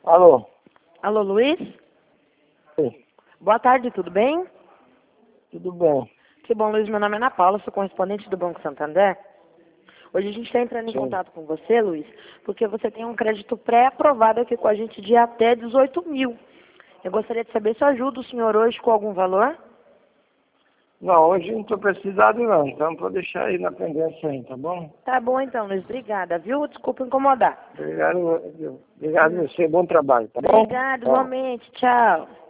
Alô? Alô, Luiz? Sim, Boa tarde, tudo bem? tudo bem? Que bom, Luiz. Meu nome é Ana Paula, sou correspondente do Banco Santander. Hoje a gente está entrando em Sim. contato com você, Luiz, porque você tem um crédito pré-aprovado aqui com a gente de até 18 mil. Eu gostaria de saber se ajuda o senhor hoje com algum valor? Não, hoje não estou precisado não, então vou deixar aí na pendência aí, tá bom? Tá bom então, Luiz. Obrigada, viu? Desculpa incomodar. Obrigado, obrigado a você, bom trabalho, tá bom? Obrigada, Tchau. igualmente. Tchau.